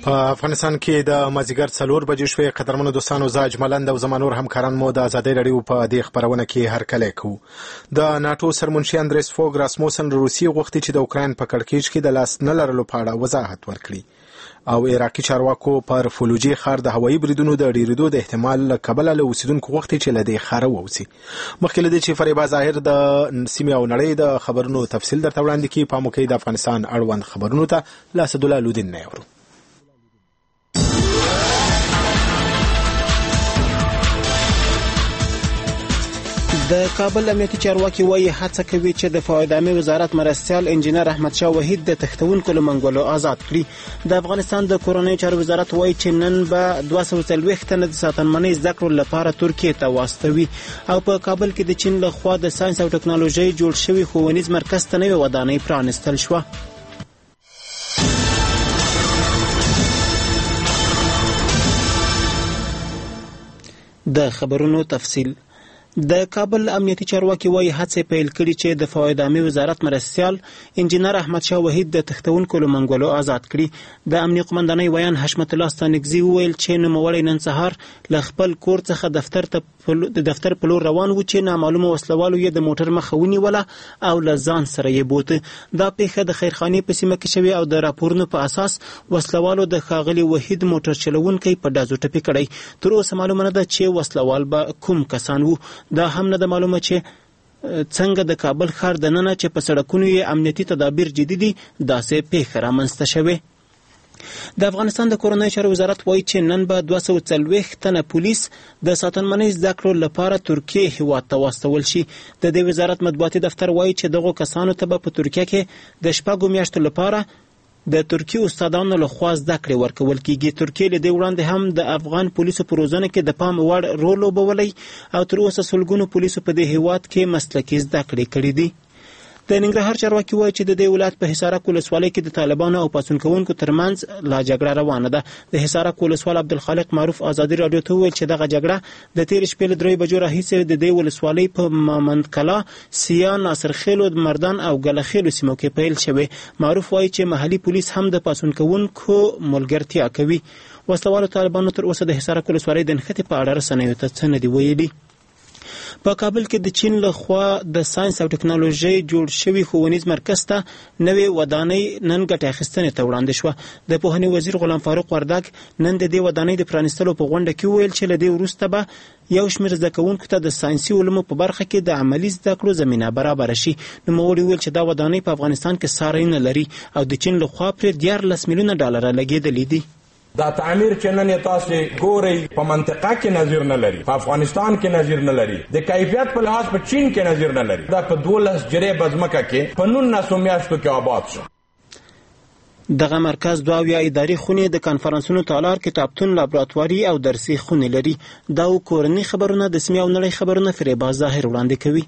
په افغانستان کې د مازیګر 4 بجې شوې قدرمنو دوستانو زه اجملند او زمانور همکاران مو د ازادۍ رادیو په دې خبرونه کې هرکلی کوو. د ناتو سرمنشي اندریس فوګ راسموسن روسیې غوښتي چې د اوکراین په کړکېچ کې د لاس نه لرلو په اړه وضاحت ورکړي او عراقي چارواکو پر فلوجي ښار د هوایي بریدونو د ډیرېدو د احتمال له کبله له اوسیدونکو غوښتي چې له دې ښاره ووځي. مخکې له دې چې فریبا ظاهر د سیمې او نړۍ د خبرونو تفصیل درته وړاندې کړي، پام وکړئ د افغانستان اړوند خبرونو ته له اسدالله لودین نه اورو. د کابل امنیتي چارواکي وایي هڅه کوي چې د فواد عامه وزارت مرستیال انجینر احمد شاه وحید د تښتونکو له منګولو آزاد کړي. د افغانستان د کورنیو چارو وزارت وایي چې نن به 240 تنه د ساتنمنۍ زده کړو لپاره ترکیې ته واستوي او په کابل کې د چین له خوا د ساينس او ټکنالوژي جوړ شوی ښوونیز مرکز ته نوې ودانۍ پرانستل شوه. د خبرونو تفصیل. د کابل امنیتي چارواکي وایي هڅه پیل کړي چې د فواد عامه وزارت مرستیال انجینر احمد شاه وحید د تښتونکو له منګولو آزاد کړي. د امنیه قومندانۍ ویان حشمت الله ستانکزي وویل چې نوموړی نن سهار له خپل کور څخه د دفتر په لور روان و چې نامعلومه وسلوالو یې د موټر مخه ونیوله او له ځان سره یې بوته. دا پیښه د خیرخانې په سیمه کې شوې او د راپورونو په اساس وسلوالو د ښاغلي وحید موټر چلوونکی په ډازو ټپي کړی. تر اوسه معلومه نه ده چې وسلوال به کوم کسان وو. دا هم نه ده معلومه چې څنګه د کابل ښار دننه چې په سړکونو یې امنیتي تدابیر جدي دي داسې پیښه رامنځته شوې. د افغانستان د کورنیو چارو وزارت وایي چې نن به 240 تنه پولیس د ساتنمنۍ زده کړو لپاره ترکیې هیواد ته واستول شي. د دې وزارت مطبوعاتي دفتر وایي چې دغو کسانو ته به په ترکیه کې د 6 میاشتو لپاره د ترکیې استادانو له خوا زده کړې ورکول کیږي. ترکیې له دې وړاندې هم د افغان پولیسو په روزنه کې د پام وړ رول لوبولی او تر اوسه سلګونو پولیسو په دې هیواد کې مسلکي زده کړې کړې دي. د ننګرهار چارواکي وایي چې د دې ولایت په حصارک ولسوالۍ کې د طالبانو او پاڅون کوونکو ترمنځ لا جګړه روانه ده. د حصارک ولسوال عبدالخالق معروف ازادي رادیو ته وویل چې دغه جګړه د تېرې شپې له 3 بجو راهیسې د دې ولسوالۍ په مامند کلا، سیا، ناصرخیلو، مردان او ګلخیلو سیمو کې پیل شوی. معروف وایي چې محلي پولیس هم د پاڅون کوونکو ملګرتیا کوي. وسلوالو طالبانو تر اوسه د حصارک ولسوالۍ د نښتې په اړه رسنیو ته څه نه دي ویلي. په کابل کې د چین له خوا د ساينس او ټکنالوژي جوړ شوی ښوونیز مرکز ته نوې ودانۍ نن ګټه اخیستنې ته وړاندې شوه. د پوهنې وزیر غلام فاروق وردګ نن د دې ودانۍ د پرانیستلو په غونډه کې وویل چې له دې وروسته به یو شمېر زده کوونکو ته د ساینسي علومو په برخه کې د عملي زده کړو زمینه برابره شي. نوموړي وویل چې دا ودانۍ په افغانستان کې ساری نه لري او د چین له خوا پرې 14 میلیونه ډالر لګېدلي دي. دا تعمیر چې نن تاسو ګورئ په منطقه کې نظیر نه لري، په افغانستان کې نظیر نه لري، د کیفیت په لحاظ په چین کې نظیر نه لري. دا په 12 جری بزمکه کې په 19 میاشتو کې آباد شو. دغه مرکز 2 اداري خونې، د کانفرنسونو تالار، کتابتون، لابراتواري او درسي خونې لري. دا کورني خبرونه د سیمې او نړۍ خبرونه فریبا ظاهر وړاندې کوي.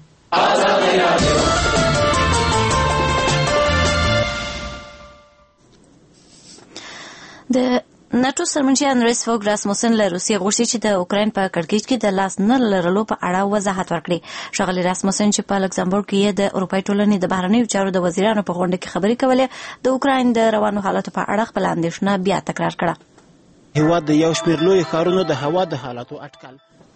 د ناتو سرمنشي اندریس فوګ راسموسن له روسیې غوښتي چې د اوکراین په کړکېچ کې د لاس نه لرلو په اړه وضاحت ورکړي. ښاغلي راسموسن چې په لکزمبورګ کې د اروپای ټولنې د بهرنیو چارو د وزیرانو په غونډه کې خبرې کولې، د اوکراین د روانو حالاتو په اړه خپل اندېښنه بیا تکرار کړه. هیواد د یو شمېر لوی ښارونو د هوا د حالاتو اټکل.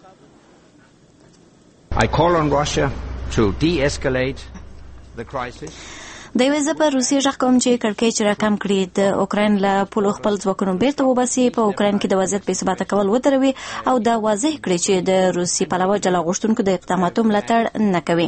I call on Russia to de-escalate the crisis. د یوې زه په روسیې غږ کوم چې کړکېچ راکم کړي، د اوکراین له پولو خپل ځواکونو بیرته وباسي، په اوکراین کې د وضعیت بې ثباته کول ودروي او دا واضح کړي چې د روسي پلوه جلا غوښتونکو د اقداماتو ملاتړ نه کوي.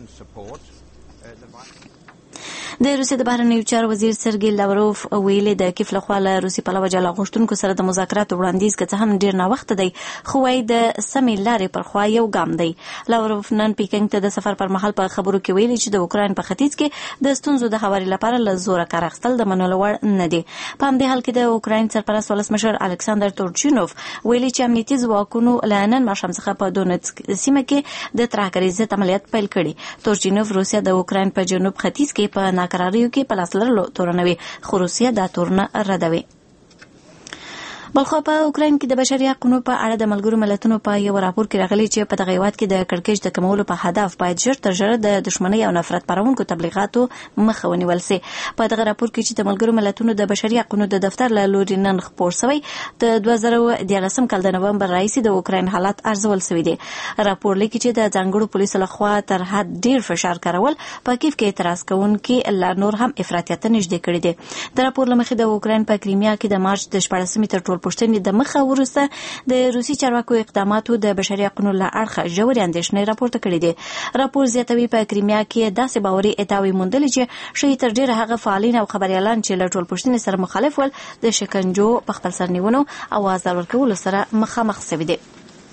د روسیې د بهرنیو چارو وزیر سرګی لاوروف ویلي د کیف لخوا له روسي پلوه جلا غوښتونکو سره د مذاکراتو وړاندیز که څه هم ډیر ناوخته دی، خو وايي د سمې لارې پر خوا یو ګام دی. لاوروف نن پیکنګ ته د سفر پر مهال په خبرو کې ویلي چې د اوکراین په ختیځ کې د ستونزو د هواري لپاره له زوره کار اخیستل د منلو وړ نه دي. په همدې حال کې د اوکراین سرپرست ولسمشر الکساندر تورچینوف ویلي چې امنیتي ځواکونو له نن ماښام څخه په دونتسک سیمه کې د ترهګرۍ ضد عملیات پیل کړي. تورچینوف روسیا د اوکراین په جنوب ختیځ کې په ناکراریو کې په لاس لرلو تورنوي، خو روسیه دا تورنه ردوي. بلخو په اوکراین کې د بشري حقوقو په اړه د ملګرو ملتونو په یو راپور کې راغلي چې په دغه هیواد کې د کړکېچ د کمولو په هدف باید ژر تر ژره د دښمنۍ او نفرت پارونکو تبلیغاتو مخه ونیول شي. په دغه راپور کې چې د ملګرو ملتونو د بشري حقوقو د دفتر له لوري نن خپور شوی د 2013 کال د نومبر راهیسې د اوکراین حالات ارزول شوی دی. راپور لیکي چې د ځانګړو پولیسو لخوا تر حد ډیر فشار کارول په کیف کې اعتراض کوونکي لا نور هم افراطیت نږدې کړي دي. د راپور لمخې د اوکراین په کریمیا کې د مارچ د 14 تر ټول پښتنې د مخه ورسته د روسي چارواکو اقداماتو د بشري حقوقو له اړخه ژورې اندېښنې راپورته کړې دي. راپور زیاتوي په کریمیا کې داسې باوري ادعاوې موندلې چې شي تر ډیره هغه فعالین او خبريالان چې له ټول پښتنې سره مخالف ول د شکنجو په خپل سر نیونو او آزار ورکولو سره مخامخ شوي دي.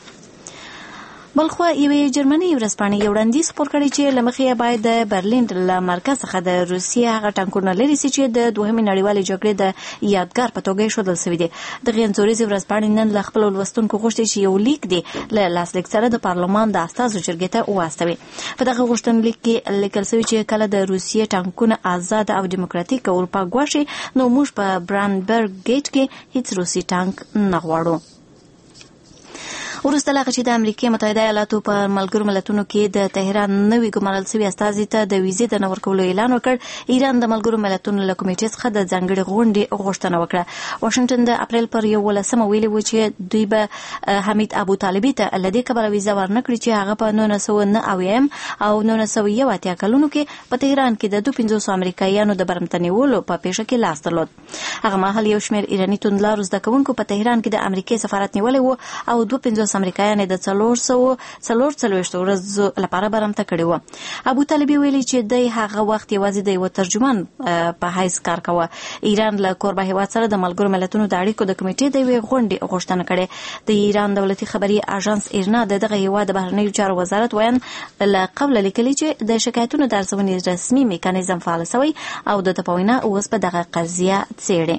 بلخو یوې جرمني ورځپاڼې یو وړاندیز خپور کړی چې له مخې باید د برلین له مرکز څخه د روسیې هغه ټانکونه لرې سي چې د دوهمې نړیوالې جګړې د یادګار په توګه ایښودل شوي دي. دغې انځوریزې ورځپاڼې نن له خپلو لوستونکو غوښتي چې یو لیک دی له لاسلیک سره د پارلمان د استازو جرګې ته واستوي. په دغه غوښتنلیک کې لیکل شوي چې کله د روسیې ټانکونه آزاد او دیموکراتیک اروپا ګواښي نو موږ په برانډبرګ ګیټ کې هیڅ روسي ټانک نه غواړو. وروسته له هغه چې د امریکا متحده ایالاتو په ملګرو ملتونو کې د تهران نوي ګمارل شوي استازي ته د ویزې د نه ورکولو اعلان وکړ، ایران د ملګرو ملتونو له کمیټې څخه د ځانګړې غونډې غوښتنه وکړه. واشنګټن د اپریل پر 11 ویلي و چې دوی به حمید ابو طالبي ته له دې کبله ویزه ورنکړي چې هغه په 1990 او 1980 کلونو کې په تهران کې د 250 امریکایانو د برمتنیولو په پیښه کې لاس درلود. هغه مهال یو شمېر ایراني توندلارو زده کوونکو په تهران کې د امریکا سفارت نیولی و او 250 امریکایان د 440 ورځو لپاره برمته کړي وو. ابو طالبي ویلي چې د هغه وخت یوازې د یو ترجمان په حیث کار کوه. ایران له کوربه هیواد سره د ملګرو ملتونو د اړیکو د کمیټې د یوې غونډې غوښتنه کړې. د ایران دولتي خبري اژانس ایرنا د دغه هیواد د بهرنیو چارو وزارت ویان له قبل لیکلي چې د شکایتونو د ارزونې رسمي میکانیزم فعال شوی او د تپوینه اوس په دغه قضیه څېړي.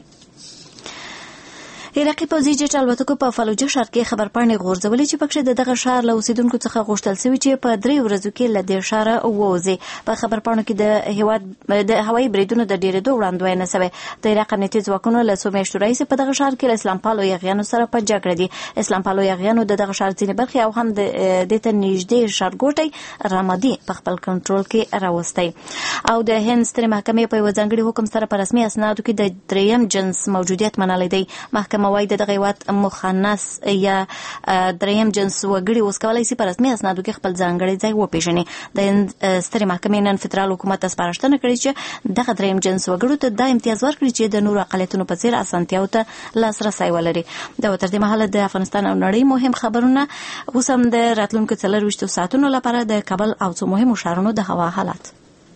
عراقي پوځي جټ الوتکو په فلوجه ښار کې خبرپاڼې غورځولې چې پکې دغه ښار له اوسیدونکو څخه غوښتل شوی چې په 3 ورځو کې له دې ښاره ووځي. په خبرپاڼو کې د هیواد د هوایي بریدونو د ډیرېدو وړاندوینه شوې. د عراق امنیتي ځواکونو له څو میاشتو راهیسې په دغه ښار کې له اسلام پالو یاغیانو سره په جګړه دي. اسلام پالو یاغیانو د دغه ښار ځینې برخې او هم د دې ته نږدې ښارګوټی رامادي په خپل کنټرول کې راوستی او د هند سترې محکمې په یو ځانګړي حکم سره په رسمي اسنادو کې د دریم جنس موجودیت منلی دی. محکمه وايي د دغه هیواد مخنث یا دریم جنس وګړي اوس کولی شي په رسمي اسنادو کې خپل ځانګړی ځای وپیژني. د هند سترې محکمې نن فدرال حکومت ته سپارښتنه کړې چې دغه دریم جنس وګړو ته دا امتیاز ورکړي چې د نورو اقلیتونو په څیر اسانتیاو ته لاسرسی ولري. دا تر دې مهاله د افغانستان او نړۍ مهم خبرونه. اوس هم د راتلونکو 24 ساعتونو لپاره د کابل او څو مهمو ښارونو د هوا حالات.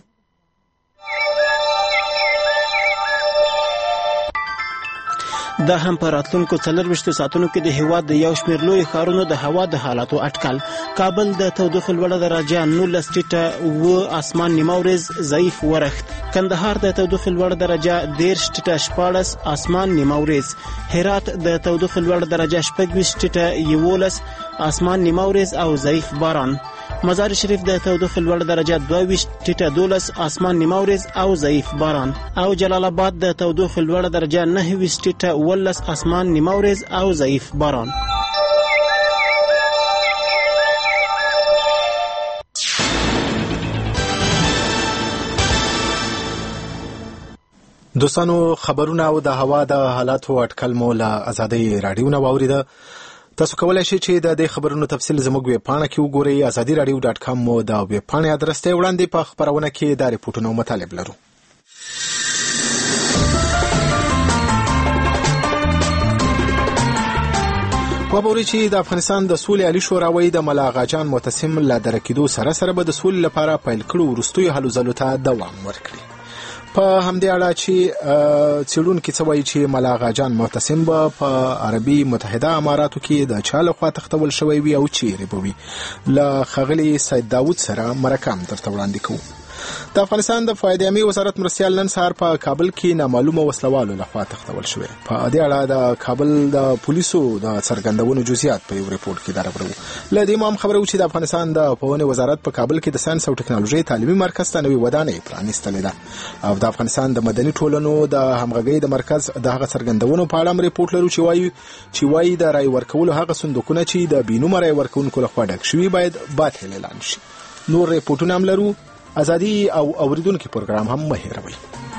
دا هم په راتلونکو 24 ساعتونو کې د هیواد د یو شمېر لوی ښارونو د هوا د حالاتو اټکل. کابل د تودوخې لوړه درجه 19 ټیټه و اسمان نیمه ورځ ضعیف ورښت. کندهار د تودوخې لوړه درجه 13 ټیټه 14 اسمان نیمه ورځ. هرات د تودوخې لوړه درجه 26 ټیټه 11 اسمان نیمه ورځ او ضعیف باران. مزار شریف د تودوخې لوړه درجه 22 ټیټه 12 اسمان نیمه ورځ او ضعیف باران. او جلال آباد د تودوخې لوړه درجه 9 ټیټه 19 اسمان نیمه ورځ او ضعیف باران. دوستانو خبرونه او د هوا د حالاتو اټکل مو له ازادۍ رادیو نه واوریده. تاسو کولای شئ چې د دې خبرونو تفصیل زموږ ویب پاڼه کې وګورئ. azadiradio.com مو د ویب پاڼې ادرس ته وړاندې په خبرونه کې د ریپورتونو مطالب لرو. وبوري چې د افغانستان د سولې عالی شورا د ملا غاجان معتصم لا درکېدو سره سره به د سولې لپاره پیل کړو وروستیو هلو ځلو ته دوام ورکړي. په همدې اړه چې څېړونکي څه وایي چې ملا غاجان معتصم به په عربي متحده اماراتو کې د چا لخوا تختول شوی وي او چیرې به وي. له ښاغلي سید داود سره مرکه هم درته وړاندې کوو. د افغانستان د فایده عامې وزارت مرستیال نن سهار په کابل کې نامعلومه وسلوالو لخوا تښتول شوی. په دې اړه د کابل د پولیسو د څرګندونو جزئیات په یو ریپورت کې درغړو. له دې هم خبره و چې د افغانستان د پوهنې وزارت په کابل کې د ساينس او ټکنالوژي تعلیمي مرکز ته نوې ودانۍ پرانیستلې ده او د افغانستان د مدني ټولنو د همغږۍ د مرکز د هغه څرګندونو په اړه ریپورت لرو چې وایي د رای ورکولو هغه صندوقونه چې د بینومه رای ورکونکو لخوا ډک شوي باید باطل اعلان شي. نور ریپورتونه هم لرو. ازادي او اوریدونکو پروګرام هم مه هېروئ.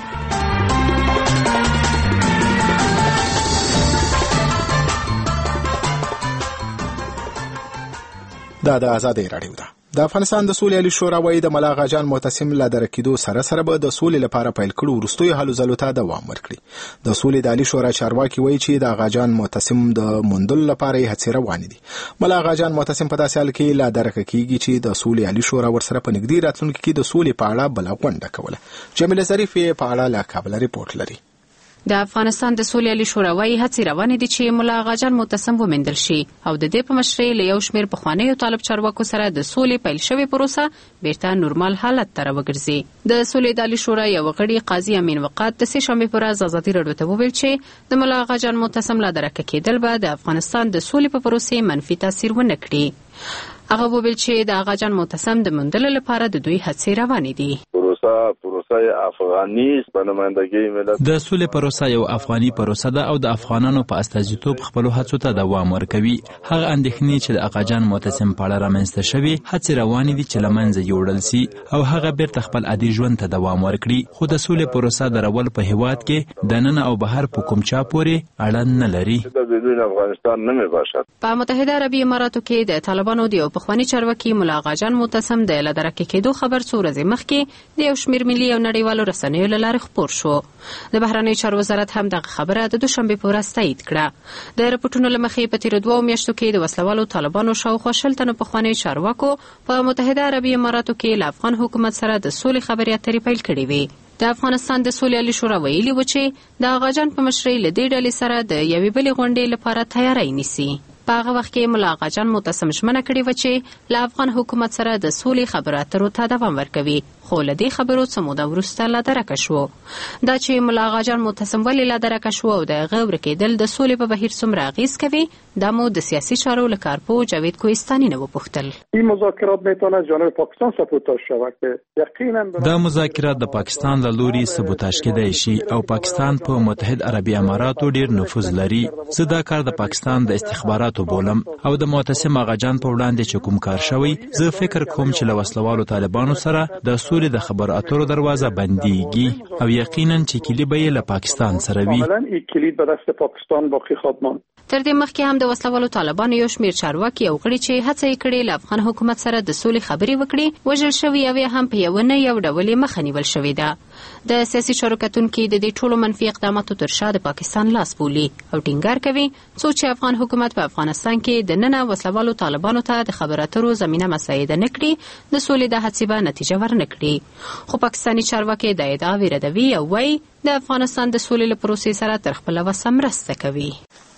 دا د ازادي رادیو ده. د افغانستان د سولې عالی شورا وايي د ملا غاجان معتصم لا درکېدو سره به د سولې لپاره پیل کړو وروستیو هلو ځلو ته دوام ورکړي. د سولې د عالی شورا چارواکي وايي چې د غاجان معتصم د موندلو لپاره هڅې روانې دي. ملا غاجان معتصم په داسې حال کې لا درکه کیږي چې د سولې عالی شورا ورسره په نږدې راتلونکي کې د سولې په اړه بل غونډه کوله. جمیل ظریف په اړه له کابل ریپورت لري. د افغانستان د سولې عالی شورا وايي هڅې روانې دي چې ملا غاجان معتصم ومندل شي او د دې په مشرۍ له یو شمېر پخوانیو طالب چارواکو سره د سولې پیل شوې پروسه بیرته نورمال حالت ته راوګرځي. د سولې د عالی شورا یو غړي قاضي امین وقات د سې شنبې پر ورځ ازادي راډیو ته وویل چې د ملا غاجان معتصم لا درکه کېدل به د افغانستان د سولې په پروسې منفي تاثیر ونه کړي. هغه وویل چې د غاجان معتصم د موندلو لپاره د دوی هڅې روانې دي. پروسه افغاني بنمایندګي ملت د سولې پروسه یو افغاني پروسه ده او د افغانانو په استازیتوب خپل هڅو ته دوام ورکوي. هغه اندېښنې چې د غاجان معتصم په اړه رامنځته شوي هڅې روانې دي چې له منځه یوړل سي او هغه بیرته خپل عادي ژوند ته دوام ورکړي. خو د سولې پروسه درول په هیواد کې د نن او بهر په کوم چا پورې اړه نه لري. بدون افغانستان نه میباشد. په متحده عربي اماراتو کې د طالبانو د پخوانی چارواکي ملا غاجان معتصم د لادرکه کېدو خبر څو ورځې مخکې د یو شمېر ملي او نړیوالو رسنیو له لارې خپور شو. د بهرنیو چارو وزارت هم دغه خبره د دوشنبې په ورځ تایید کړه. د رپورټونو له مخې په تیرو 2 میاشتو کې د وسلوالو طالبانو شاوخوا 60 تنو پخوانی چارواکو په متحده عربي اماراتو کې له افغان حکومت سره د سولې خبرې اترې پیل کړې وې. د افغانستان د سولې عالی شورا ویلي و چې د غاجان په مشرۍ له دې ډلې سره د یوې بلې غونډې لپاره تیاری نیسي. په هغه وخت کې ملا غاجان معتصم ژمنه کړې و چې له افغان حکومت سره د سولې خبرو اترو ته دوام ورکوي. خو له دې خبرو څه موده وروسته لا درکه شو. دا چې ملا غاجان معتصم ولې لا درکه شو او د هغه ورکېدل د سولې په بهیر څومره اغېز کوي دا مو د سیاسي چارو له کارپو جاوید کوهستاني نه وپوښتل. این مذاکرات میتونه جانب پاکستان سابوتاژ شود که یقینا دا مذاکرات د پاکستان له لوري سابوتاژ کېدای شي او پاکستان په متحد عربي اماراتو ډیر نفوذ لري. زه دا کار د پاکستان د استخباراتو بولم او د معتصم غاجان په وړاندې چې کوم کار شوی زه فکر کوم چې له وسلوالو طالبانو سره د سولې د خبرو اترو دروازه بنديږي او یقینا چې کلی به له پاکستان سره وي. کلید به دست پاکستان باقی خواهد ماند. تر دې مخکې هم د وسلوالو طالبانو یو شمېر چارواکي او غړي چې هڅه یې کړې له افغان حکومت سره د سولې خبرې وکړي وژل شوي او هم په یو نه یو ډول مخه نیول شوې ده. د سیاسي چارو کتونکي د دې ټولو منفي اقداماتو تر شا د پاکستان لاس بولي او ټینګار کوي څو چې افغان حکومت په افغانستان کې د نن وسلوالو طالبانو ته د خبرو اترو زمينه مساعده نه کړي د سولې د هڅې به نتیجه ورنه کړي. خو پاکستاني چارواکي د ادعا ویردوي او وايي د افغانستان د سولې له پروسې سره تر خپل وسه مرسته کوي.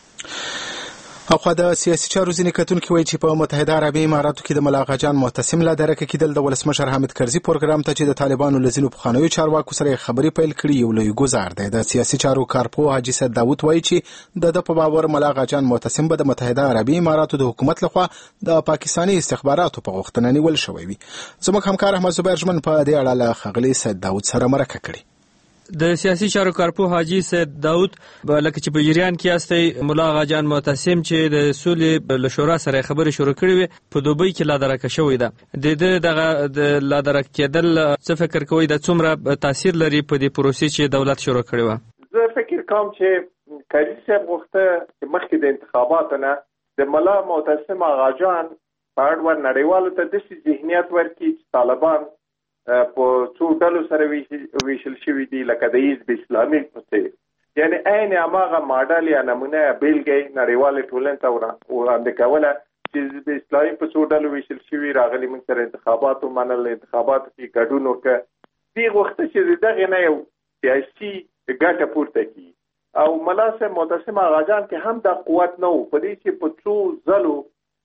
اخوا د سیاسي چارو ځینې کتونکي وایي چې په متحده عربي اماراتو کې د ملا غاجان معتصم لا درکه کېدل د ولسمشر حامد کرزي پروګرام ته چې د طالبانو له ځینو پخوانیو چارواکو سره خبرې پیل کړي یو لوی ګزار دی. د سیاسي چارو کارپو حاجي سید داوود وایي چې د په باور ملا غاجان معتصم به د متحده عربي اماراتو د حکومت لخوا د پاکستاني استخباراتو په غوښتنه نیول شوی وي. زموږ همکار احمد زبیر ژمن په دې اړه له ښاغلي سید داوود سره مرکه کړې. د سیاسي چارو کارپو حاجی سید داود لکه چې په جریان کې استي ملا غاجان معتصم چې د سولې له شورا سره خبرې شروع کړې وي په دوبۍ کې لا درکه شوې ده. د لا درکه کېدل څه فکر کوي د څومره تاثیر لري په دې پروسې چې دولت شروع کړی و؟ زه فکر کوم چې کله چې وخته مخکې د انتخاباتو نه د ملا معتصم غاجان په اړه نړیوالو ته د ذهنیت ورکړي چې طالبان په څو ډلو سره ویشل شوي دي لکه د حزب اسلامي په څیر. یعنی عین هماغه ماډل یا نمونه بیلګې نړیوالې ټولنې ته وړاندې کوله چې حزب اسلامي په څو ډلو ویشل شوي راغلي موږ سره انتخابات ومنل انتخاباتو کې ګډون وکړه. دې غوښته چې دغه نه یو سیاسي ګټه پورته کړي او ملا صاحب معتصم غاجان کې هم د قوت نه و په دې چې په څو ځلو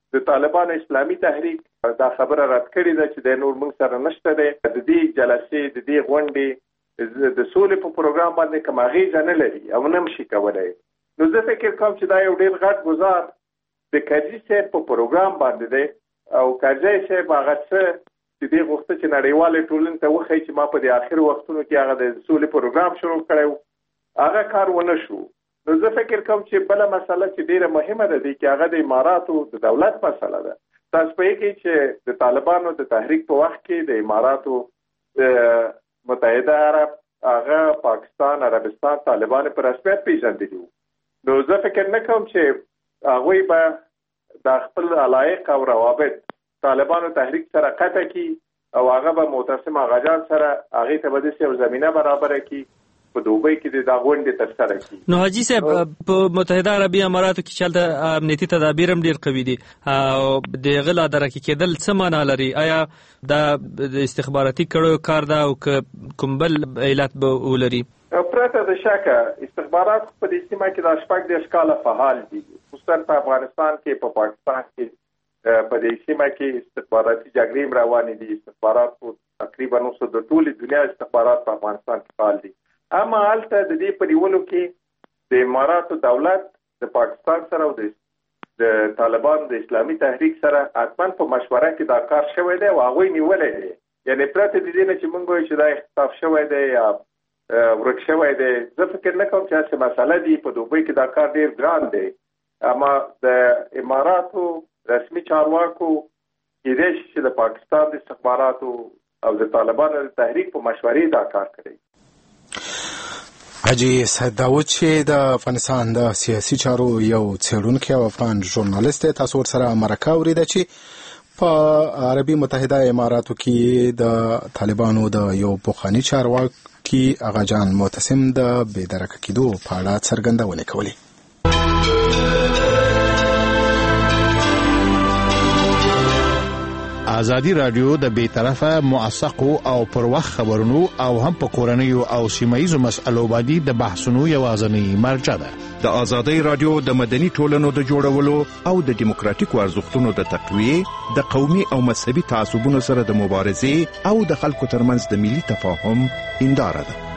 د طالبان اسلامي تحریک دا خبره رد کړې ده چې د نور موږ سره نشته دی. د دې جلسې د دې غونډې د سولې په پروګرام باندې کوم اغېزه نه لري او نه شي کولای. نو زه فکر کوم چې دا یو ډېر غټ ګزار د کرزي صاحب په پروګرام باندې دی او کرزي صاحب هغه څه چې دې غوښته چې نړیوالې ټولنې ته وښایي چې ما په دې آخر وختونو کې هغه د سولې پروګرام شروع کړی و، هغه کار ونه شو. نو زه فکر کوم چې بله مسله چې ډېره مهمه ده دی چې هغه د اماراتو د دولت مسله ده. تاسو پوهېږئ چې د طالبانو د تحریک په وخت کې د اماراتو متحده عرب هغه پاکستان، عربستان، طالبان په رسمیت پیژندلي وو. نو زه فکر نه کوم چې هغوی به د خپل علایق او روابط طالبانو تحریک سره قطع کړي او هغه به معتصم آغاجان سره هغې ته به داسې یو زمینه برابره کړي په دوبۍ کې د غونډې ترسره کړي. نو حاجي صاحب په متحده عربي اماراتو کې چې هلته امنیتي تدابیر هم ډېر قوي دي او د هغه لا درکې کېدل څه معنا لري؟ آیا دا د استخباراتي کړیو کار ده او که کوم بل علت به ولري؟ پرته د شکه استخبارات په دې سیمه کې د 14 کاله فعال دي، خصوصا په افغانستان کې، په پاکستان کې، په دې سیمه کې استخباراتي جګړې روانې دي. استخبارات تقریبا اوس د ټولې دنیا استخبارات په افغانستان کې فعال دي. اما هلته د دې په نیولو کې د اماراتو دولت د پاکستان سره او د طالبانو د اسلامي تحریک سره حتما په مشوره کې دا کار شوی دی او هغوی نیولی دی. یعنې پرته د دې نه چې موږ وایو چې دا اختطاف شوی دی یا ورک شوی دی، زه فکر نه کوم چې هسې مسله دي. په دوبۍ کې دا کار ډېر ګران دی. اما د اماراتو رسمي چارواکو کېدای شي چې د پاکستان د استخباراتو او د طالبانو د تحریک په مشورې دا کار کړی. حاجي سید داود چې د افغانستان د سیاسي چارو یو څېړونکی او افغان ژورنالیست دی، تاسو ورسره مرکه اورېده چې په عربي متحده اماراتو کې د طالبانو د یو پخواني چارواکي آغاجان معتصم د بې درکه کېدو په اړه څرګندونې کولې. ازادي رادیو د بیطرفه موثقو او پر وخت خبرونو او هم په کورنیو او سیمایي مسألو باندې د بحثونو یوازینی مرجع ده. د ازادي رادیو د مدني ټولنو د جوړولو او د دیموکراتیکو ارزښتونو د تقویې، د قومي او مذهبي تعصبونو سره د مبارزې او د خلکو ترمنځ د ملي تفاهم هنداره ده.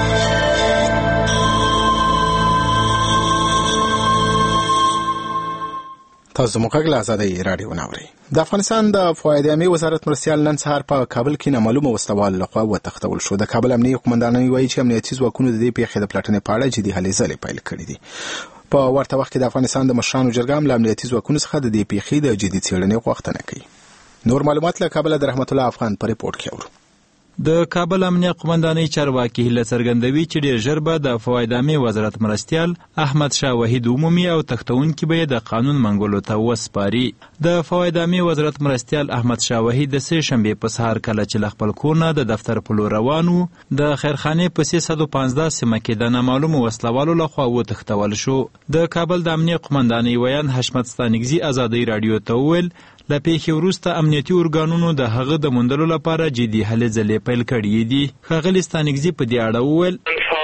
تاسو موږ له ازادي رادیو ناوړي. د افغانستان د فواد عامه وزارت مرستيال نن سهار په کابل کې نامعلومه وسوال لخوا وتښتول شو. د کابل امنیتي قومندانۍ وایي چې امنیتي ځواکونو د دې پیښې د پلټنې په اړه جدي هلې ځلې پیل کړې دي. په ورته وخت کې د افغانستان د مشرانو جرګه هم له امنیتي ځواکونو څخه د دې پیښې د جدي څېړنې غوښتنه کوي. نور معلومات له کابل د رحمت الله افغان په ریپورت کې اورو. د کابل امنیه قومندانۍ چارواکي هله څرګندوي چې ډېر ژر به د فواید عامه وزارت مرستيال احمد شاه وحید عمومي او تختونکي به د قانون منګولو ته وسپاري. د فواید عامه وزارت مرستيال احمد شاه وحید د سه شنبه په سهار کله چې خپل کور نه د دفتر په لور روانو د خیرخانه په 315 سیمه کې د نامعلومه وسلوالو لخوا وتښتول شو. د کابل د امنیه قومندانۍ ویان حشمت ستانګزي ازادي رادیو ته وویل له پیښې وروسته امنیتي ارګانونو د هغه د موندلو لپاره جدي هلې ځلې پیل کړې دي. ښاغلي ستانګزي په دې اړه وویل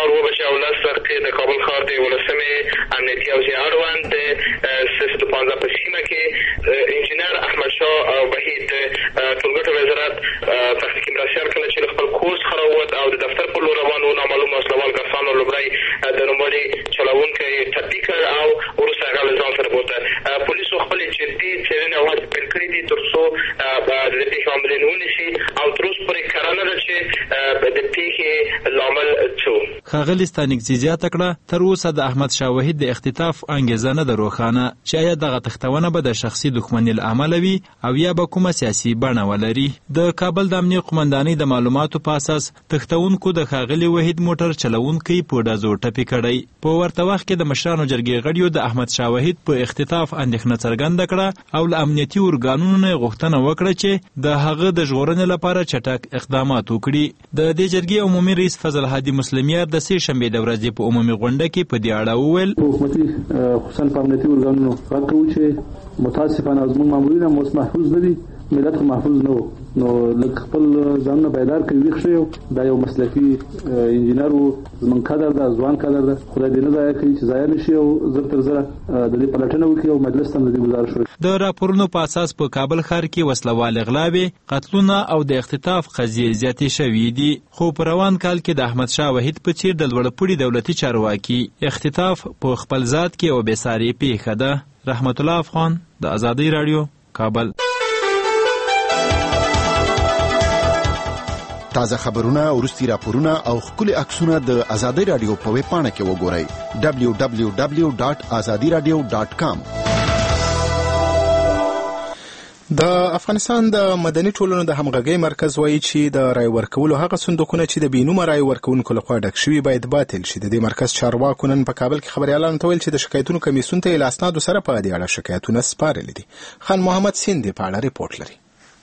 د کابل ښار د 18 امنیتي او اړوند 315 په سیمه کې انجینر احمد شاه وحید ټولګټو وزارت تحقیقي مرستيال کله چې خپل کورس خراوت او د دفتر په لور روانو نامعلوم وسلوال کسانو لومړی د نوموړي چلوونکی ټپي کړ او وروسته هغه ځان سره بوته. پولیسو خپل جدي څېړنې اول پیل کړې دي تر څو د دې پیښې عاملین ونیسي او تر اوسه پورې کارانه ده چې د پیښې لامل څه. ښاغلي ستانګزي زیاته کړه تر اوسه د احمد شاه وحید د اختطاف انګیزه نه ده روښانه چې آیا دغه تښتونه به د شخصي دښمنۍ له امله وي او یا به کومه سیاسي بڼه ولري. د کابل د امنیه قومندانۍ د معلوماتو په اساس تښتونکو د ښاغلي وحید موټر چلوونکی په ډزو ټپي کړی. په ورته وخت کې د مشرانو جرګې غړیو د احمد شاه وحید په اختطاف اندېښنه څرګنده کړه او له امنیتي ارګانونو نه غوښتنه وکړه چې د هغه د ژغورنې لپاره چټک اقدامات وکړي. د دې جرګې عمومي رئیس فضل هادي مسلمیار د سه شنبه د ورځې په عمومي غونډه کې په دې اړه وویل حکومتي خصوصا په امنیتي ارګانونو غږ کوي چې متاسفانه زموږ مامورین هم محفوظ نه دي، ملت محفوظ نه و. نو لکه خپل ځانونه بیدار کوي ویښ شي. دا یو مسلکي انجینر و، زمونږ کادر ده، ځوان کادر ده. خدای دې نه ضایع کړي چې ضایع نشي او زر تر زره د دې پلټنه وکړي او مجلس ته د دې گزارش وکړي. د راپورونو په اساس په کابل ښار کې وسلوال اغلاوې، قتلونه او د اختطاف قضیې زیاتې شوې دي. خو په روان کال کې د احمد شاه وحید په څیر د لوړپوړي دولتي چارواکي اختطاف په خپل ذات کې او بېسارې پیښه ده. رحمت الله افغان، د آزادۍ راډیو، کابل. تازه خبرونه، وروستي راپورونه او ښکلي عکسونه د آزادۍ راډیو په ویب پاڼه کې وګورئ www.azadiradio.com. د افغانستان د مدني ټولنو د همغږۍ مرکز وایي چې د رای ورکولو هغه صندوقونه چې د بېنومه رای ورکوونکو لخوا ډک شوي باید باطل شي. د دې مرکز چارواکو نن په کابل کې خبریالانو ته ویل چې د شکایتونو کمیسیون ته یې له اسنادو سره په دې اړه شکایتونه سپارلي دي. خان محمد سیند په اړه ریپورټ لري.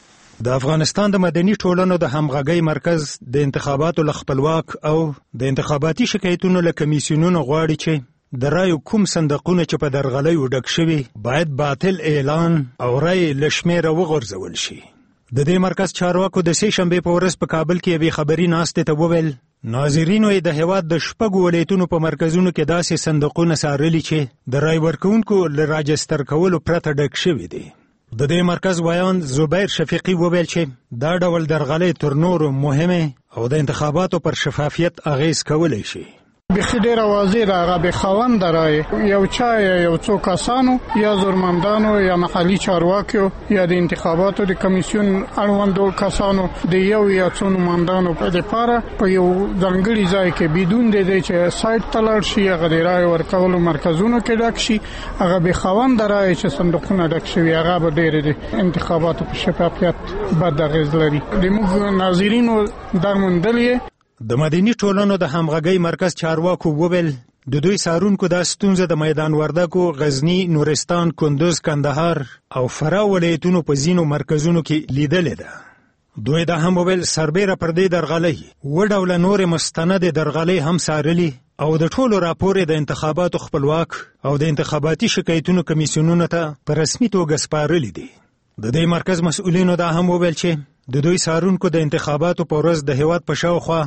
د افغانستان د مدني ټولنو د همغږۍ مرکز د انتخاباتو له خپلواک او د انتخاباتي شکایتونو له کمیسیونونو غواړي چې د رایو کوم صندوقونه چې په درغلیو ډک شوي باید باطل اعلان او رای له شمیره وغورځول شي. د دې مرکز چارواکو د سې شنبې په ورځ په کابل کې یوې خبري ناستې ته وویل ناظرینو یې د هېواد د 6 ولایتونو په مرکزونو کې داسې صندوقونه څارلي چې د رای ورکوونکو له راجستر کولو پرته ډک شوي دي. د دې مرکز ویان زبیر شفیقي وویل چې دا ډول درغلۍ تر نورو مهمه او د انتخاباتو پر شفافیت اغیز کولی شي. بخی ډیره واضح ده هغه به خاوند رای یو چا یو څو کسانو یا زورمندانو یا محلي چارواکیو یا د انتخاباتو د کمیسیون اړوندو کسانو د یو یا څو نمائندانو په لپاره په یو ځانګړي ځای کې بدون د دې چې سایت ته لاړ شي هغه د رای ورکولو مرکزونو کې ډک شي هغه به خاوند رای چې صندوقونه ډک شوي هغه به ډېر د انتخاباتو په شفافیت بد اغیز لري. د موږ ناظرینو دا موندلې د مدني ټولنو د همغږۍ مرکز چارواکو وویل د دوی څارونکو دا ستونزه د میدان وردګو، غزنی، نورستان، کندوز، کندهار او فراه ولایتونو په ځینو مرکزونو کې لیدلې ده. دوی دا هم وویل سربیره پر دې درغلۍ و ډوله نورې مستندې درغلۍ هم څارلي او د ټولو راپور د انتخاباتو خپلواک او د انتخاباتي شکایتونو کمیسیونونو ته په رسمي توګه سپارلي دي. د دې مرکز مسؤلینو دا هم وویل چې د دوی څارونکو د انتخاباتو په ورځ د هېواد په شاوخوا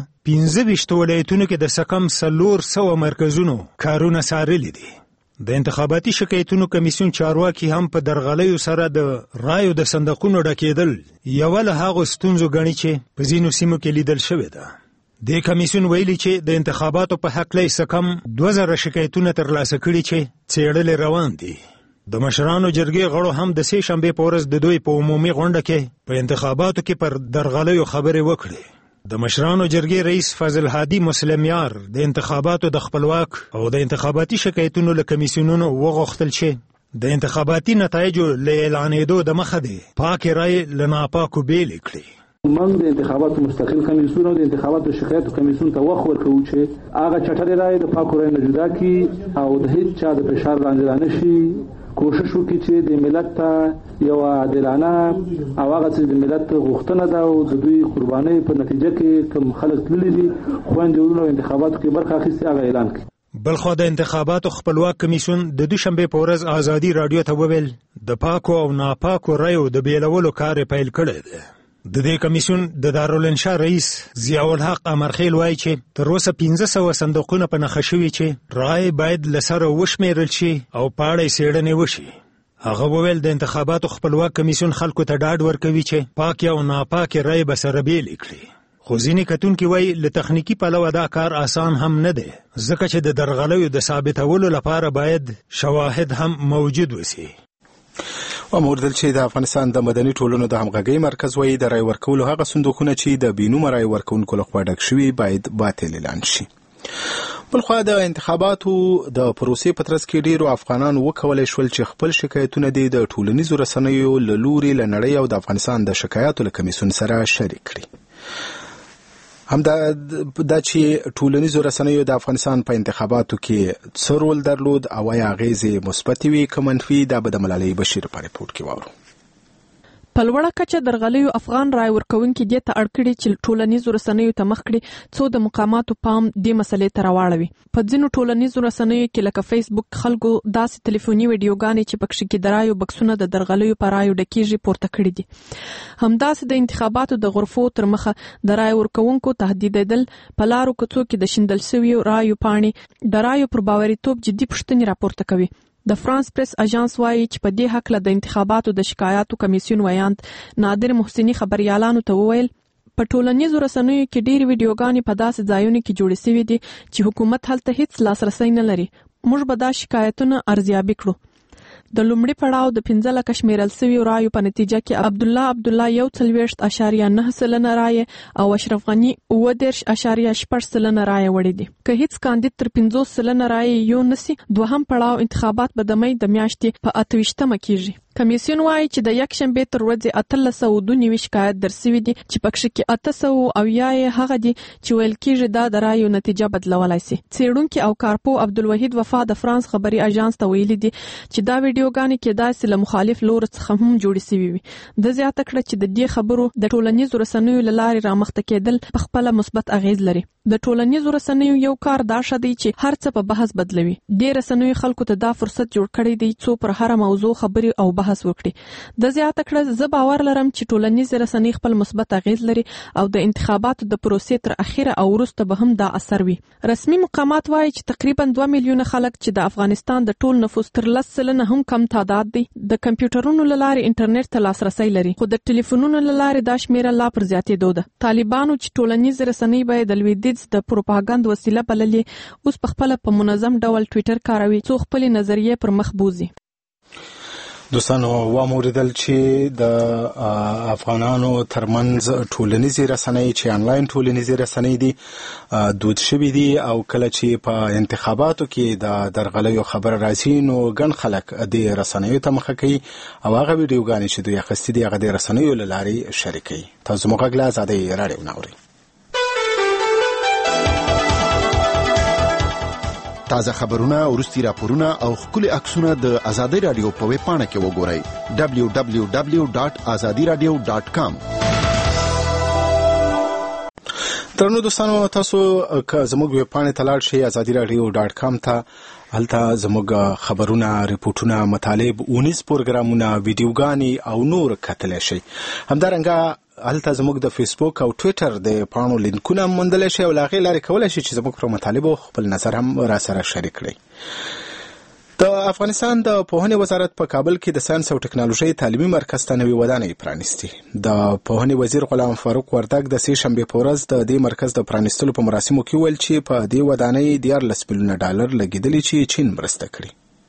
15 ولایتونو کې د کم 400 مرکزونو کارونه څارلي دي. د انتخاباتي شکایتونو کمیسیون چارواکي هم په درغلیو سره د رایو د صندوقونو ډکېدل یوه له هغو ستونزو ګڼي چې په ځینو سیمو کې لیدل شوې ده. د کمیسیون ویلي چې د انتخاباتو په هکله یې کم 2000 شکایتونه ترلاسه کړي چې څېړلې روان دي. د مشرانو جرګې غړو هم د سې شنبې په ورځ د دوی په عمومي غونډه کې په انتخاباتو کې پر درغلیو خبرې وکړې. د مشرانو جرګې رئیس فضل هادي مسلمیار د انتخاباتو د خپلواک او د انتخاباتي شکایتونو له کمیسیونونو وغوښتل چې د انتخاباتي نتایجو له اعلانېدو د مخه دی پاکې رایې له ناپاکو بېلې کړي. موږ د انتخاباتو مستقل کمیسیون او د انتخاباتو شکایتو کمیسیون ته وخت ورکوو چې هغه چټلې رایې د پاکو رایو نه جدا کړي او د هیڅ چا د فشار لاندې رانشي. کوشش وکړي چې د ملت ته یو عادلانه او هغه چې د ملت غوښتنه ده او د دوی قربانۍ په نتیجه کې کوم خلک تللي دي خویندې ورونه انتخاباتو کې برخه اخیستې هغه اعلان کړي. بلخوا د انتخاباتو خپلواک کمیسیون د دوشنبې په ورځ آزادي راډیو ته وویل د پاکو او ناپاکو رایو د بیلولو کار یې پیل کړی دی. د دې کمیسیون د دارالانشا رئیس ضیاءالحق امرخیل وایي چې تر اوسه 1500 صندوقونه په نښه شوي چې رای باید له سره وشمېرل شي او په اړه یې څېړنې وشي. هغه وویل د انتخاباتو خپلواک کمیسیون خلکو ته ډاډ ورکوي چې پاکې او ناپاکې رای به سره بېلې کړي. خو ځینې کتونکي وایي له تخنیکي پلوه دا کار آسان هم نه دی ځکه چې د درغلیو د ثابتولو لپاره باید شواهد هم موجود وسي. وموردل چې د افغانستان د مدني ټولنو د همغږۍ مرکز وایي د رای ورکولو هغه صندوقونه چې د بېنومه رای ورکوونکو لخوا ډک شوي باید باطل اعلان شي. بلخوا د انتخاباتو د پروسې په ترڅ کې ډیرو افغانانو وکولی شول چې خپل شکایتونه د ټولنیزو رسنیو له لوري له نړۍ او د افغانستان د شکایاتو له کمیسیون سره شریک کړي. همدا چې ټولنیزو رسنیو د افغانستان په انتخاباتو کې څه رول درلود او آیا اغیزې مثبتې وي که منفي، دا به د ملالۍ بشیر په ریپورټ کې واورو. په لوړه کچه درغلیو افغان رای ورکوونکي دې ته اړ کړي چې ټولنیزو رسنیو ته مخ کړي څو د مقاماتو پام دې مسلې ته راواړوي. په ځینو ټولنیزو رسنیو کې لکه فیسبوک خلکو داسې ټلیفوني ویډیوګانې چې پکښې کې د رایو بکسونه د درغلیو په رایو ډکیږي پورته کړي دي. همداسې د انتخاباتو د غرفو تر مخه د رای ورکوونکو تهدیدېدل، په لارو کوڅو کې د شیندل شویو رایو پاڼې د رایو پر باوریتوب جدي پوښتنې راپورته کوي. د فرانس پریس اژانس وایي چې په دې حق له د انتخاباتو د شکایاتو کمیسیون ویاند نادر محسنی خبريالانو ته وویل په ټولنیزو رسنیو کې ډېری ویډیوګانې په داسې ځایونو کې جوړې شوې دي چې حکومت هلته هیڅ لاسرسی نه لري. موږ به دا شکایتونه ارزیابي کړو. د لومړي پړاو د 15 لکه شمیرل شوي رایو په نتیجه کې عبدالله 41.9 سلنه رایه او اشرف غني 30.8 سلنه رایه وړي دي. که هیڅ کاندید تر 50 سلنه رایه یو نسی، دوهم پړاو انتخابات به د مې د میاشتې په 28مه کیږي. کمیسیون وایي چې د یک شنبه تر ورځې 1392 شکایت درسوي دي چې پکښې کې 800 او یا هغه دي چې ویل کېږي دا د رایو نتیجه بدلولای شي. څېړونکي او کارپو عبدالوحید وفا د فرانس خبري اژانس ته ویلي دي چې دا ویډیوګانې کېدای شي له مخالف لور څخه هم جوړې شوي وي. د زیاته کړه چې د دې خبرو د ټولنیزو رسنیو له لارې رامخته کېدل په خپله مثبت اغیز لري. د ټولنیزو رسنیو یو کار دا شه دی چې هر څه په بحث بدلوي. د رسنیو خلکو ته دا فرصت جوړ کړی دی څو پر هر موضوع خبري او بحث وکړي. د زیاته کړه زه باور لرم چې ټولنیز رسنۍ خپل مثبت اغیز لري او د انتخاباتو د پروسې تر اخیره او وروسته به هم دا اثر وي. رسمي مقامات وایي چې تقریبا 2 میلیونه خلک چې د افغانستان د ټول نفوس تر 10 سلنه هم کم تعداد دي د کمپیوټرونو له لارې انټرنیټ ته لاسرسی لري، خو د ټلیفونونو له لارې دا شمیره لا پر زیاتېدو ده. طالبانو چې ټولنیز رسنۍ به د لویدیځ د پروپاګاندا وسیله بللې، اوس په خپل په منظم ډول ټویټر کاروي څو خپل نظریه پر مخ بوزي. دوستانو واموریدل چې د افغانانو ترمنځ ټولنیزې رسنۍ چې انلاین ټولنیزې رسنۍ دي دود شوي دي او کله چې په انتخاباتو کې د درغلیو خبر راځي نو ګڼ خلک د رسنیو ته مخه کوي او هغه ویډیوګانې چې دوی اخیستي دي هغه د رسنیو له لارې شریکوي. تاسو زموږ غږ له ازادۍ راډیو نه اورئ. تازه خبرونه، وروستي راپورونه او ښکلي عکسونه د ازادۍ راډیو په ویب پاڼه کې وګورئ www.azadiradio.com. درنو دوستانو، تاسو که زموږ ویب پاڼې ته لاړ شئ azadiradio.com ته، هلته زموږ خبرونه، ریپورټونه، مطالب، اونیز پروګرامونه، ویډیوګانې او نور کتلی شئ. همدارنګه هلته زموږ د فیسبوک او ټویټر د پاڼو لینکونه موندلی شئ او له هغې لارې کولی شئ چې زموږ پر مطالبو خپل نظر هم راسره شریک کړئ. د افغانستان د پوهنې وزارت په کابل کې د ساینس او ټکنالوژۍ تعلیمي مرکز ته نوې ودانۍ پرانیستې. د پوهنې وزیر غلام فاروق وردګ د سې شنبې په ورځ د دې مرکز د پرانیستلو په مراسمو کې ویل چې په دې ودانۍ $14 میلیونه لګېدلي چې چین مرسته کړې.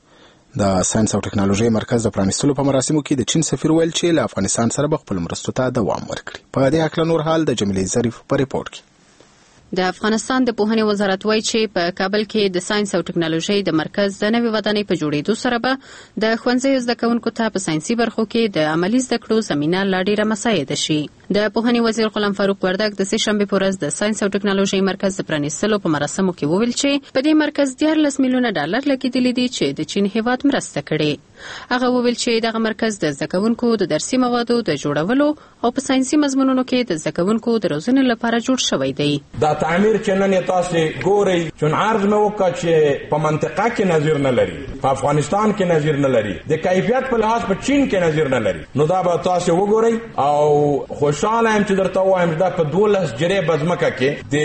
د ساینس او ټکنالوژۍ مرکز د پرانیستلو په مراسمو کې د چین سفیر ویل چې له افغانستان سره به خپل مرستو ته دوام ورکړي. په دې هکله نور حال د جمیلې ظریف په ریپورت کې. د افغانستان د پوهنې وزارت وایي چې په کابل کې د ساينس او ټکنالوژۍ د مرکز د نوې ودانۍ په جوړېدو سره به د ښوونځیو زده کوونکو ته په ساينسي برخو کې د عملي زده کړو زمینه لا ډېره مساعده شي. د پوهنې وزیر غلام فاروق وردګ د سې شنبې په ورځ د ساينس او ټکنالوژۍ مرکز د پرانیستلو په مراسمو کې وویل چې په دې مرکز $14 میلیونه لګېدلي دي چې د چین هیواد مرسته کړې. هغه وویل چې دغه مرکز د زده کوونکو د درسي موادو د جوړولو او په ساينسي مضمونونو کې د زده کوونکو د روزنې لپاره جوړ شوی دی. دا تعمیر چې نن تاسو ګورئ چون عرض مې وکړ چې په منطقه کې نظیر نه لري، په افغانستان کې نظیر نه لري، د کیفیت په لحاظ په چین کې نظیر نه لري. نو دا به تاسو وګورئ او خوشاله یم چې درته وایم دا په 12 جرې بزمکه کې د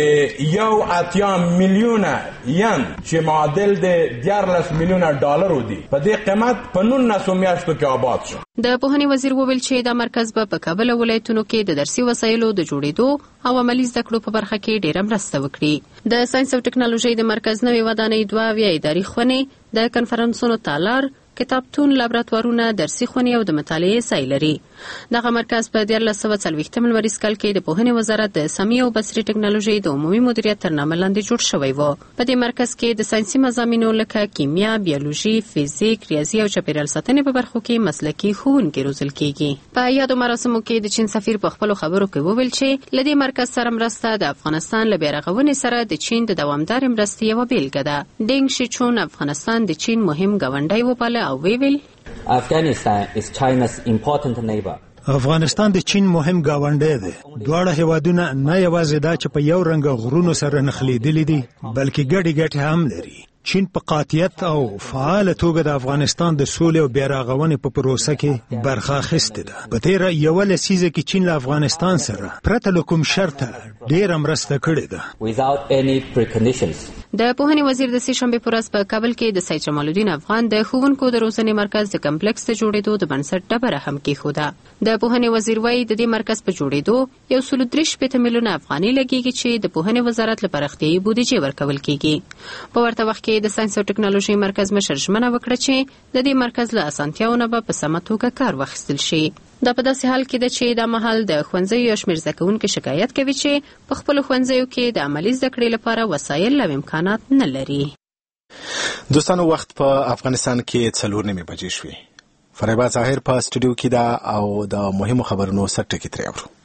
1.8 میلیونه ین چې معادل د $14 میلیونه دی په دې قیمت په 19 میاشتو کې آباد شو. د پوهنې وزیر وویل چې دا مرکز به په کابل ولایتونو کې د درسي وسایلو د جوړېدو او عملي زده کړو په برخه کې ډېره مرسته وکړي. د ساينس او ټکنالوژۍ د مرکز نوې ودانۍ 2 اداري خونې، د کنفرانسونو تالار، کتابتون، لابراتوارونه، درسي خونې او د مطالعې ځای لري. دغه مرکز په 1940 لمریز کال کې د پوهنې وزارت د سمې او بصري ټکنالوژۍ د عمومي مدیریت تر نامه لاندې جوړ شوی و. په دې مرکز کې د ساينسي مضامینو لکه کیمیا، بیولوژي، فزیک، ریاضي او چاپیریال ساتنې په برخو کې مسلکي ښوونکي روزل کېږي. په یادو مراسمو کې د چین سفیر په خپلو خبرو کې وویل چې له دې مرکز سره مرسته د افغانستان له بیارغونې سره د چین د دوامدارې مرستې یوه بیلګه ده. ډینګ شیچون افغانستان د چین مهم ګاونډی وباله او ویل افغانستان د چین مهم گاونډی دی. دواړه هیوادونه نه یوازې دا چې په یو رنګ غرونو سره نښلېدلي دي بلکې ګډې ګټې هم لري. چین په قاطعیت او فعال توګه د افغانستان د سولې او بیارغونې په پروسه کې برخه اخیستې ده. په تیره یوه لسیزه کې چین له افغانستان سره پرته له کوم شرطه ډېره مرسته کړې ده. د پوهنې وزیر د سهشنبې په ورځ په کابل کې د سید جمال الدین افغان د ښوونکو د روزنې مرکز د کمپلکس د جوړېدو د بنسټ ډبره هم کېښوده. د پوهنې وزیر وایي د دې مرکز په جوړېدو 163 میلیونه افغانۍ لګېږي چې د پوهنې وزارت له پراختیایي بودیجې ورکول کېږي. په ورته وخت کې د ساینس او ټکنالوژي مرکز مشر ژمنه وکړه چې د دې مرکز له اسانتیاوو نه به په سمه توګه کار واخیستل شي. دا په داسې حال کې ده چې دا مهال د ښوونځیو یو شمېر زده کوونکي شکایت کوي چې په خپلو ښوونځیو کې د عملي زده کړې لپاره وسایل او امکانات نه لري. دوستانو وخت په افغانستان کې 4:30 بجې شوې. فریبا ظاهر په سټوډیو کې ده او د مهمو خبرونو سر ټکي ترې اورو.